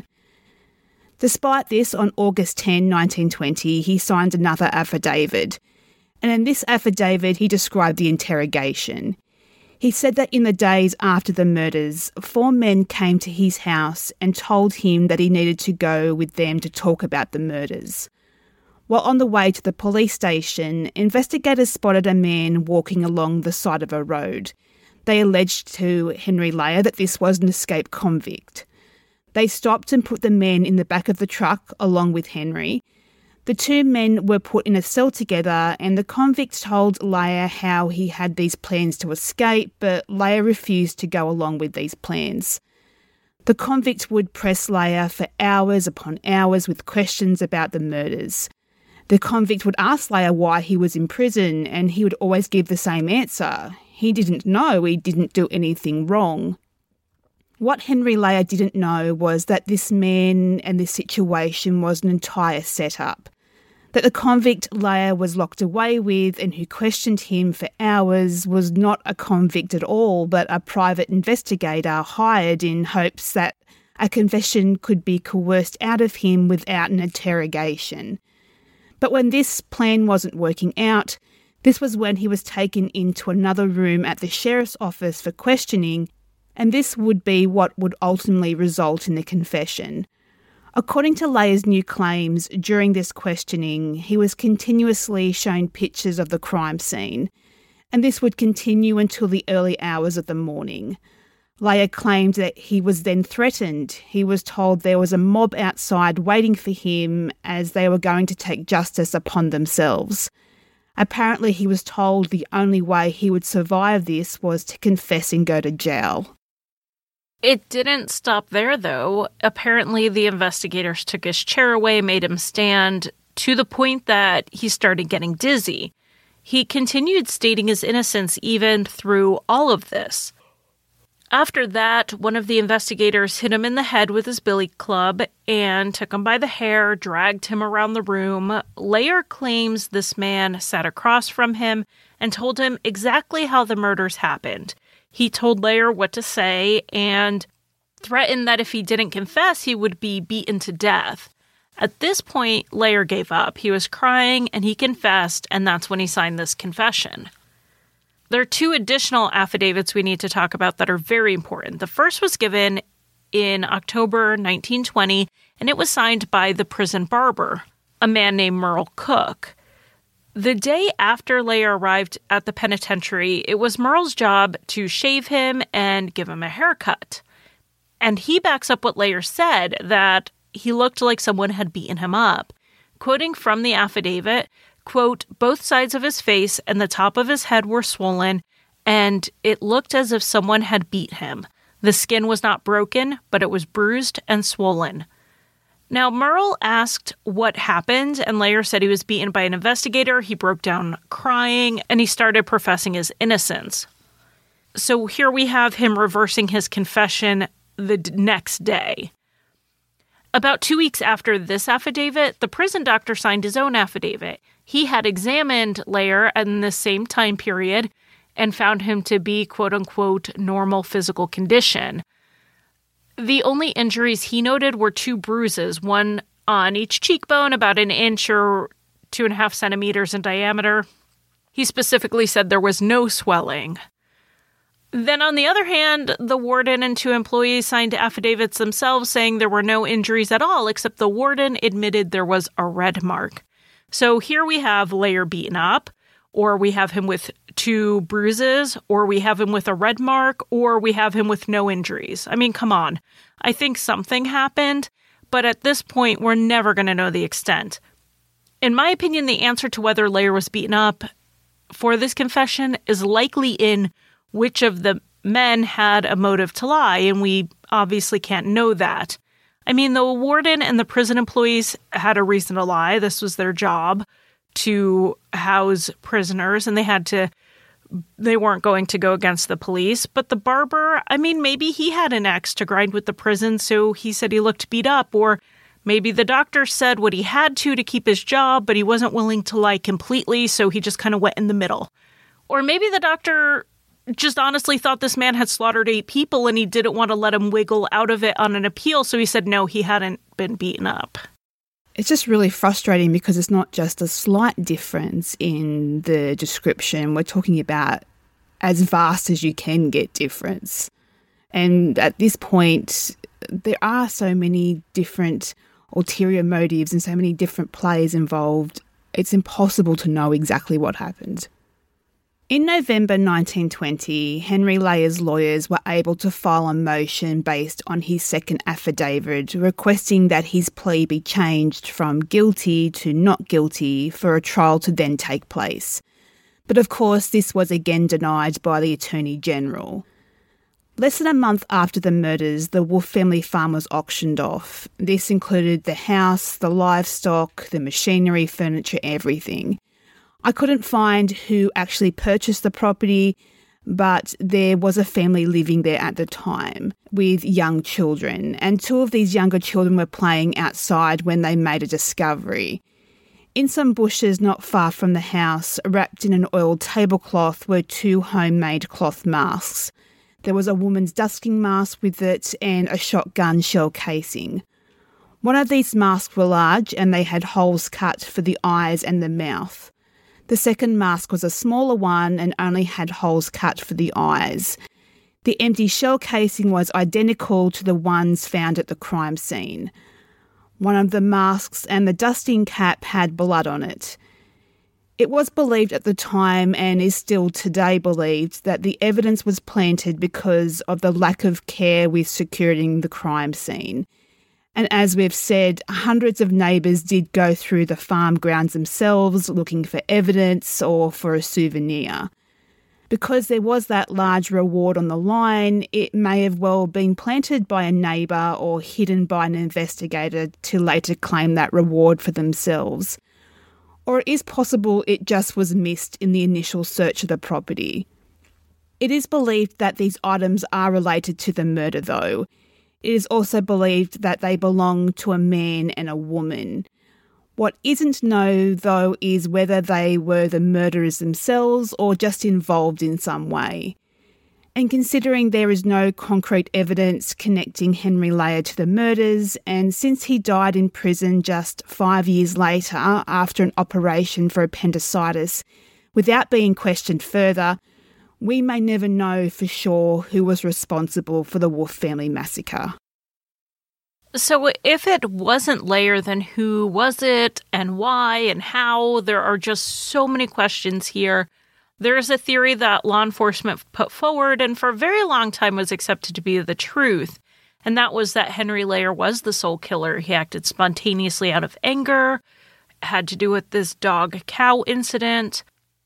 Despite this, on August tenth, nineteen twenty, he signed another affidavit, and in this affidavit he described the interrogation. He said that in the days after the murders, four men came to his house and told him that he needed to go with them to talk about the murders. While on the way to the police station, investigators spotted a man walking along the side of a road. They alleged to Henry Layer that this was an escaped convict. They stopped and put the men in the back of the truck along with Henry. The two men were put in a cell together, and the convict told Layer how he had these plans to escape, but Layer refused to go along with these plans. The convict would press Layer for hours upon hours with questions about the murders. The convict would ask Layer why he was in prison, and he would always give the same answer. He didn't know, he didn't do anything wrong. What Henry Layer didn't know was that this man and this situation was an entire setup. That the convict Layer was locked away with and who questioned him for hours was not a convict at all, but a private investigator hired in hopes that a confession could be coerced out of him without an interrogation. But when this plan wasn't working out, this was when he was taken into another room at the sheriff's office for questioning, and this would be what would ultimately result in the confession. According to Layer's new claims, during this questioning, he was continuously shown pictures of the crime scene, and this would continue until the early hours of the morning. Layer claimed that he was then threatened. He was told there was a mob outside waiting for him as they were going to take justice upon themselves. Apparently, he was told the only way he would survive this was to confess and go to jail. It didn't stop there, though. Apparently, the investigators took his chair away, made him stand, to the point that he started getting dizzy. He continued stating his innocence even through all of this. After that, one of the investigators hit him in the head with his billy club and took him by the hair, dragged him around the room. Layer claims this man sat across from him and told him exactly how the murders happened. He told Layer what to say and threatened that if he didn't confess, he would be beaten to death. At this point, Layer gave up. He was crying and he confessed, and that's when he signed this confession. There are two additional affidavits we need to talk about that are very important. The first was given in October nineteen twenty, and it was signed by the prison barber, a man named Merle Cook. The day after Layer arrived at the penitentiary, it was Merle's job to shave him and give him a haircut. And he backs up what Layer said, that he looked like someone had beaten him up. Quoting from the affidavit, quote, both sides of his face and the top of his head were swollen, and it looked as if someone had beat him. The skin was not broken, but it was bruised and swollen. Now, Merle asked what happened, and Layer said he was beaten by an investigator. He broke down crying, and he started professing his innocence. So here we have him reversing his confession the d- next day. About two weeks after this affidavit, the prison doctor signed his own affidavit. He had examined Layer in the same time period and found him to be, quote-unquote, normal physical condition. The only injuries he noted were two bruises, one on each cheekbone, about an inch or two and a half centimeters in diameter. He specifically said there was no swelling. Then on the other hand, the warden and two employees signed affidavits themselves saying there were no injuries at all, except the warden admitted there was a red mark. So here we have Layer beaten up, or we have him with two bruises, or we have him with a red mark, or we have him with no injuries. I mean, come on. I think something happened, but at this point, we're never going to know the extent. In my opinion, the answer to whether Layer was beaten up for this confession is likely in which of the men had a motive to lie, and we obviously can't know that. I mean, the warden and the prison employees had a reason to lie. This was their job, to house prisoners, and they had to, they weren't going to go against the police. But the barber, I mean, maybe he had an axe to grind with the prison, so he said he looked beat up. Or maybe the doctor said what he had to to keep his job, but he wasn't willing to lie completely, so he just kind of went in the middle. Or maybe the doctor just honestly thought this man had slaughtered eight people and he didn't want to let him wiggle out of it on an appeal, so he said no, he hadn't been beaten up. It's just really frustrating because it's not just a slight difference in the description. We're talking about as vast as you can get difference. And at this point, there are so many different ulterior motives and so many different players involved, it's impossible to know exactly what happened. In November nineteen twenty, Henry Layer's lawyers were able to file a motion based on his second affidavit requesting that his plea be changed from guilty to not guilty for a trial to then take place. But of course, this was again denied by the Attorney General. Less than a month after the murders, the Wolfe family farm was auctioned off. This included the house, the livestock, the machinery, furniture, everything. I couldn't find who actually purchased the property, but there was a family living there at the time with young children, and two of these younger children were playing outside when they made a discovery. In some bushes not far from the house, wrapped in an oiled tablecloth, were two homemade cloth masks. There was a woman's dusting mask with it and a shotgun shell casing. One of these masks were large and they had holes cut for the eyes and the mouth. The second mask was a smaller one and only had holes cut for the eyes. The empty shell casing was identical to the ones found at the crime scene. One of the masks and the dusting cap had blood on it. It was believed at the time, and is still today believed, that the evidence was planted because of the lack of care with securing the crime scene. And as we've said, hundreds of neighbours did go through the farm grounds themselves looking for evidence or for a souvenir. Because there was that large reward on the line, it may have well been planted by a neighbour or hidden by an investigator to later claim that reward for themselves. Or it is possible it just was missed in the initial search of the property. It is believed that these items are related to the murder, though. It is also believed that they belong to a man and a woman. What isn't known, though, is whether they were the murderers themselves or just involved in some way. And considering there is no concrete evidence connecting Henry Layer to the murders, and since he died in prison just five years later after an operation for appendicitis, without being questioned further, we may never know for sure who was responsible for the Wolfe family massacre. So if it wasn't Layer, then who was it and why and how? There are just so many questions here. There is a theory that law enforcement put forward and for a very long time was accepted to be the truth. And that was that Henry Layer was the sole killer. He acted spontaneously out of anger, had to do with this dog-cow incident.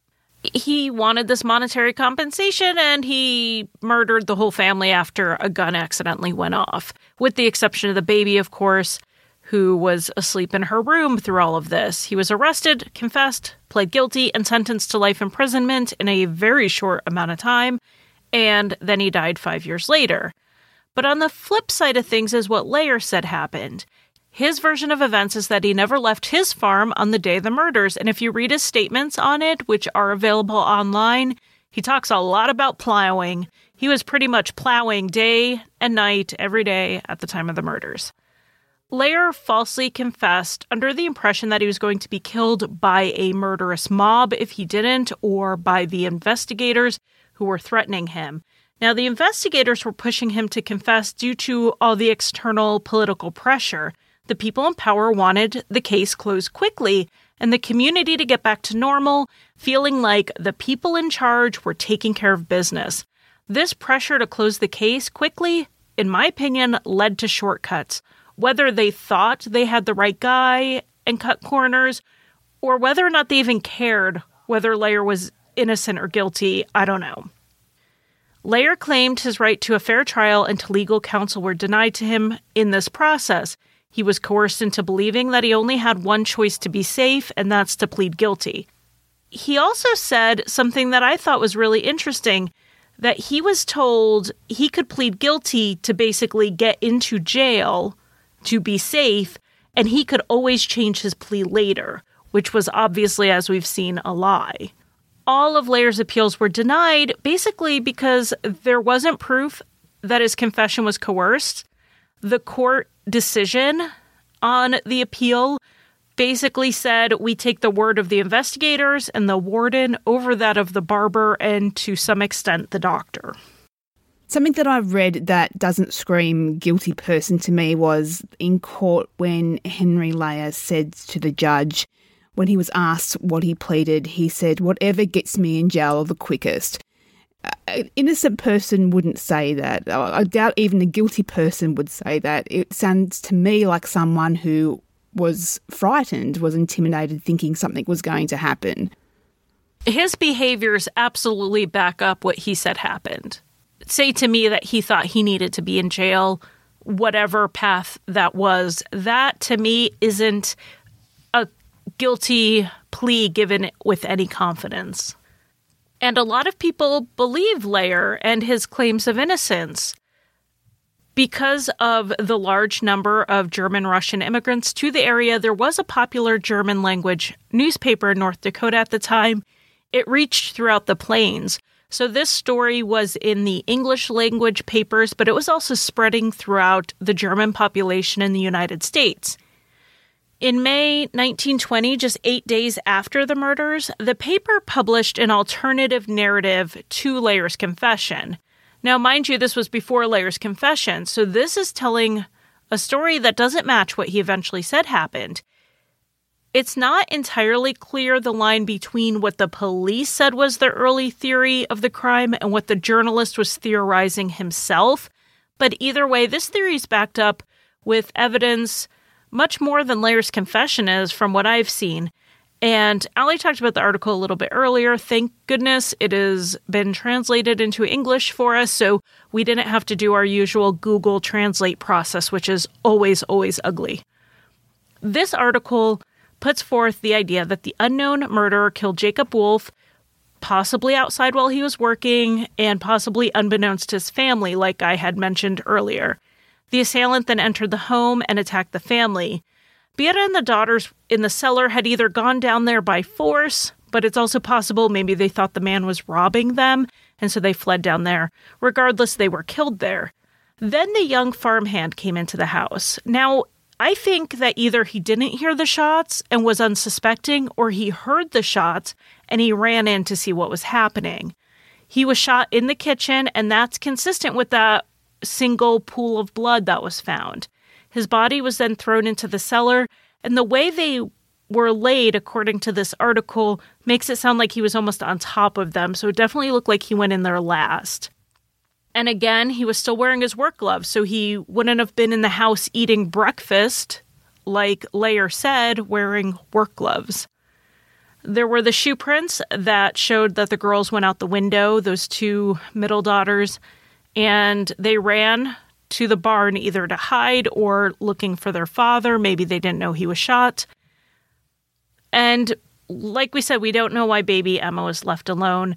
He wanted this monetary compensation, and he murdered the whole family after a gun accidentally went off, with the exception of the baby, of course, who was asleep in her room through all of this. He was arrested, confessed, pled guilty, and sentenced to life imprisonment in a very short amount of time, and then he died five years later. But on the flip side of things is what Layer said happened. His version of events is that he never left his farm on the day of the murders, and if you read his statements on it, which are available online, he talks a lot about plowing. He was pretty much plowing day and night every day at the time of the murders. Layer falsely confessed under the impression that he was going to be killed by a murderous mob if he didn't, or by the investigators who were threatening him. Now, the investigators were pushing him to confess due to all the external political pressure. The people in power wanted the case closed quickly and the community to get back to normal, feeling like the people in charge were taking care of business. This pressure to close the case quickly, in my opinion, led to shortcuts. Whether they thought they had the right guy and cut corners, or whether or not they even cared whether Layer was innocent or guilty, I don't know. Layer claimed his right to a fair trial and to legal counsel were denied to him in this process. He was coerced into believing that he only had one choice to be safe, and that's to plead guilty. He also said something that I thought was really interesting, that he was told he could plead guilty to basically get into jail to be safe, and he could always change his plea later, which was obviously, as we've seen, a lie. All of Layer's appeals were denied, basically because there wasn't proof that his confession was coerced. The court decision on the appeal basically said we take the word of the investigators and the warden over that of the barber and to some extent the doctor. Something that I've read that doesn't scream guilty person to me was in court when Henry Layer said to the judge, when he was asked what he pleaded, he said, whatever gets me in jail the quickest. An innocent person wouldn't say that. I doubt even a guilty person would say that. It sounds to me like someone who was frightened, was intimidated, thinking something was going to happen. His behaviors absolutely back up what he said happened. Say to me that he thought he needed to be in jail, whatever path that was. That, to me, isn't a guilty plea given with any confidence. And a lot of people believe Layer and his claims of innocence. Because of the large number of German-Russian immigrants to the area, there was a popular German-language newspaper in North Dakota at the time. It reached throughout the plains. So this story was in the English-language papers, but it was also spreading throughout the German population in the United States. In May nineteen twenty, just eight days after the murders, the paper published an alternative narrative to Layer's confession. Now, mind you, this was before Layer's confession, so this is telling a story that doesn't match what he eventually said happened. It's not entirely clear the line between what the police said was the early theory of the crime and what the journalist was theorizing himself, but either way, this theory is backed up with evidence much more than Layer's confession is from what I've seen. And Ali talked about the article a little bit earlier. Thank goodness it has been translated into English for us, so we didn't have to do our usual Google Translate process, which is always, always ugly. This article puts forth the idea that the unknown murderer killed Jacob Wolf, possibly outside while he was working, and possibly unbeknownst to his family, like I had mentioned earlier. The assailant then entered the home and attacked the family. Beata and the daughters in the cellar had either gone down there by force, but it's also possible maybe they thought the man was robbing them, and so they fled down there. Regardless, they were killed there. Then the young farmhand came into the house. Now, I think that either he didn't hear the shots and was unsuspecting, or he heard the shots and he ran in to see what was happening. He was shot in the kitchen, and that's consistent with that single pool of blood that was found. His body was then thrown into the cellar, and the way they were laid, according to this article, makes it sound like he was almost on top of them, so it definitely looked like he went in there last. And again, he was still wearing his work gloves, so he wouldn't have been in the house eating breakfast, like Layer said, wearing work gloves. There were the shoe prints that showed that the girls went out the window, those two middle daughters, and they ran to the barn either to hide or looking for their father. Maybe they didn't know he was shot. And like we said, we don't know why baby Emma was left alone.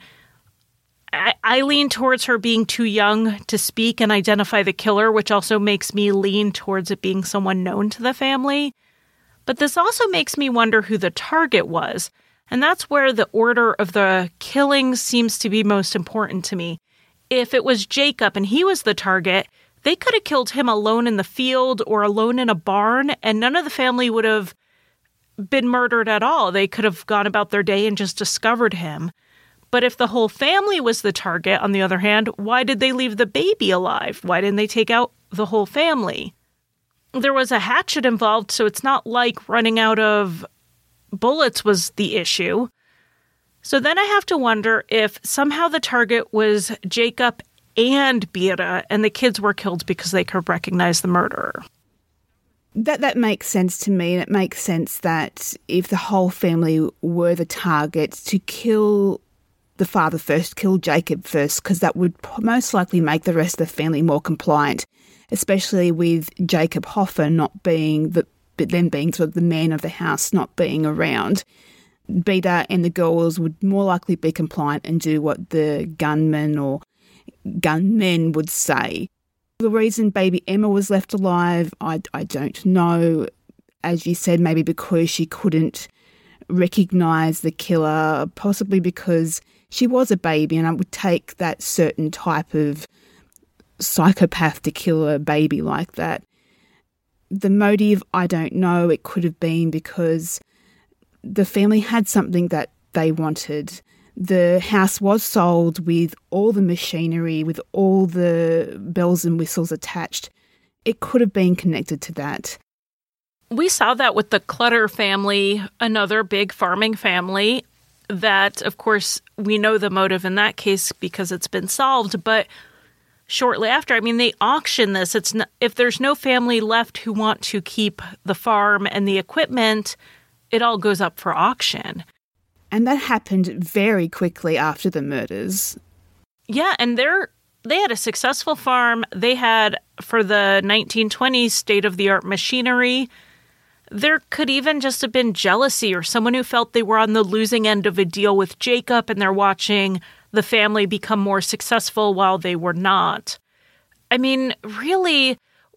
I, I lean towards her being too young to speak and identify the killer, which also makes me lean towards it being someone known to the family. But this also makes me wonder who the target was. And that's where the order of the killings seems to be most important to me. If it was Jacob and he was the target, they could have killed him alone in the field or alone in a barn, and none of the family would have been murdered at all. They could have gone about their day and just discovered him. But if the whole family was the target, on the other hand, why did they leave the baby alive? Why didn't they take out the whole family? There was a hatchet involved, so it's not like running out of bullets was the issue. So then I have to wonder if somehow the target was Jacob and Bira, and the kids were killed because they could recognize the murderer. That that makes sense to me, and it makes sense that if the whole family were the target, to kill the father first, kill Jacob first, because that would most likely make the rest of the family more compliant, especially with Jacob Hoffa not being the but them being sort of the man of the house, not being around. Bida and the girls would more likely be compliant and do what the gunman or gunmen would say. The reason baby Emma was left alive, I, I don't know. As you said, maybe because she couldn't recognise the killer, possibly because she was a baby, and I would take that certain type of psychopath to kill a baby like that. The motive, I don't know. It could have been because the family had something that they wanted. The house was sold with all the machinery, with all the bells and whistles attached. It could have been connected to that. We saw that with the Clutter family, another big farming family, that, of course, we know the motive in that case because it's been solved, but shortly after, I mean, they auction this. It's not, if there's no family left who want to keep the farm and the equipment, it all goes up for auction. And that happened very quickly after the murders. Yeah, and they're they had a successful farm. They had, for the nineteen twenties, state-of-the-art machinery. There could even just have been jealousy or someone who felt they were on the losing end of a deal with Jacob and they're watching the family become more successful while they were not. I mean, really,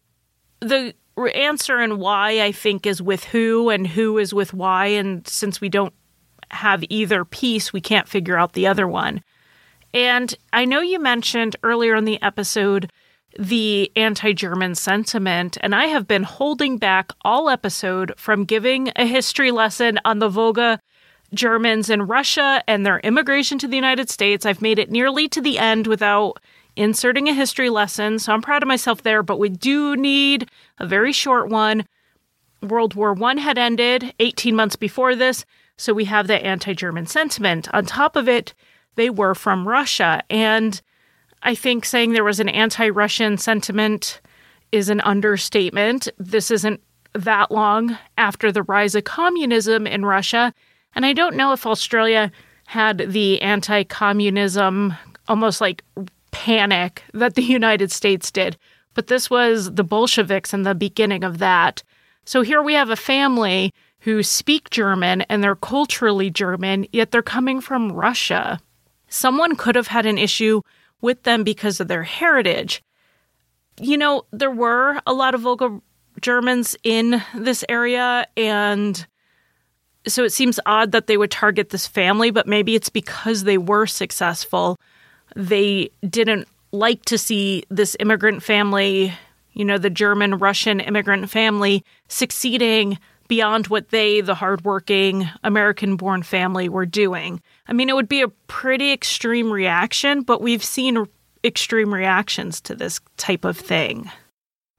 the answer and why, I think, is with who and who is with why. And since we don't have either piece, we can't figure out the other one. And I know you mentioned earlier in the episode the anti-German sentiment, and I have been holding back all episode from giving a history lesson on the Volga Germans in Russia and their immigration to the United States. I've made it nearly to the end without inserting a history lesson, so I'm proud of myself there, but we do need a very short one. World War One had ended eighteen months before this, so we have the anti-German sentiment. On top of it, they were from Russia, and I think saying there was an anti-Russian sentiment is an understatement. This isn't that long after the rise of communism in Russia, and I don't know if Australia had the anti-communism, almost like panic that the United States did. But this was the Bolsheviks and the beginning of that. So here we have a family who speak German and they're culturally German, yet they're coming from Russia. Someone could have had an issue with them because of their heritage. You know, there were a lot of Volga Germans in this area, and so it seems odd that they would target this family, but maybe it's because they were successful. They didn't like to see this immigrant family, you know, the German-Russian immigrant family, succeeding beyond what they, the hardworking American-born family, were doing. I mean, it would be a pretty extreme reaction, but we've seen extreme reactions to this type of thing.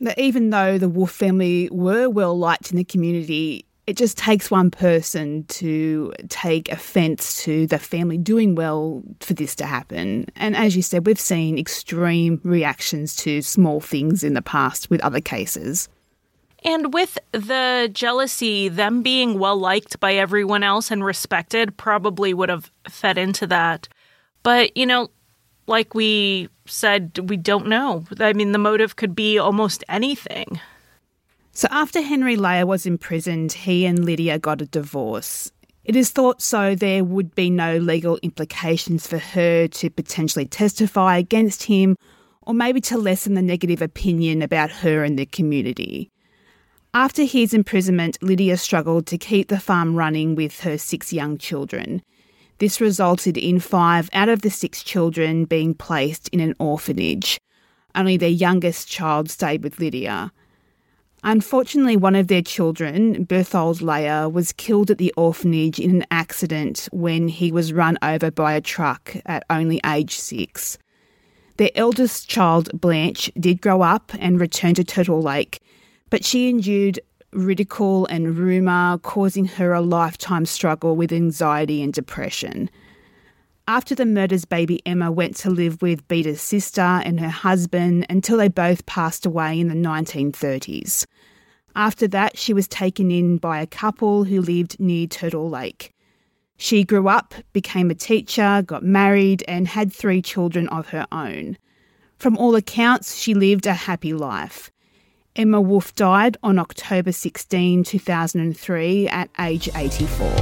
That even though the Wolfe family were well liked in the community, it just takes one person to take offence to the family doing well for this to happen. And as you said, we've seen extreme reactions to small things in the past with other cases. And with the jealousy, them being well-liked by everyone else and respected probably would have fed into that. But, you know, like we said, we don't know. I mean, the motive could be almost anything. So after Henry Layer was imprisoned, he and Lydia got a divorce. It is thought so there would be no legal implications for her to potentially testify against him, or maybe to lessen the negative opinion about her in the community. After his imprisonment, Lydia struggled to keep the farm running with her six young children. This resulted in five out of the six children being placed in an orphanage. Only their youngest child stayed with Lydia. Unfortunately, one of their children, Berthold Layer, was killed at the orphanage in an accident when he was run over by a truck at only age six. Their eldest child, Blanche, did grow up and return to Turtle Lake, but she endured ridicule and rumour, causing her a lifetime struggle with anxiety and depression. After the murders, baby Emma went to live with Beta's sister and her husband until they both passed away in the nineteen thirties. After that, she was taken in by a couple who lived near Turtle Lake. She grew up, became a teacher, got married, and had three children of her own. From all accounts, she lived a happy life. Emma Wolfe died on October sixteenth, two thousand three at age eighty-four.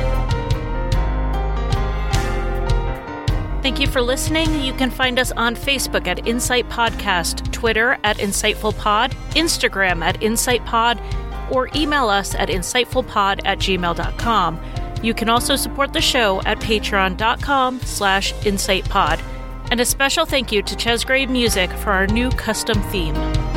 Thank you for listening. You can find us on Facebook at Insight Podcast, Twitter at InsightfulPod, Instagram at InsightPod, or email us at insightfulpod at gmail dot com. You can also support the show at patreon.com slash insightpod. And a special thank you to Chesgrave Music for our new custom theme.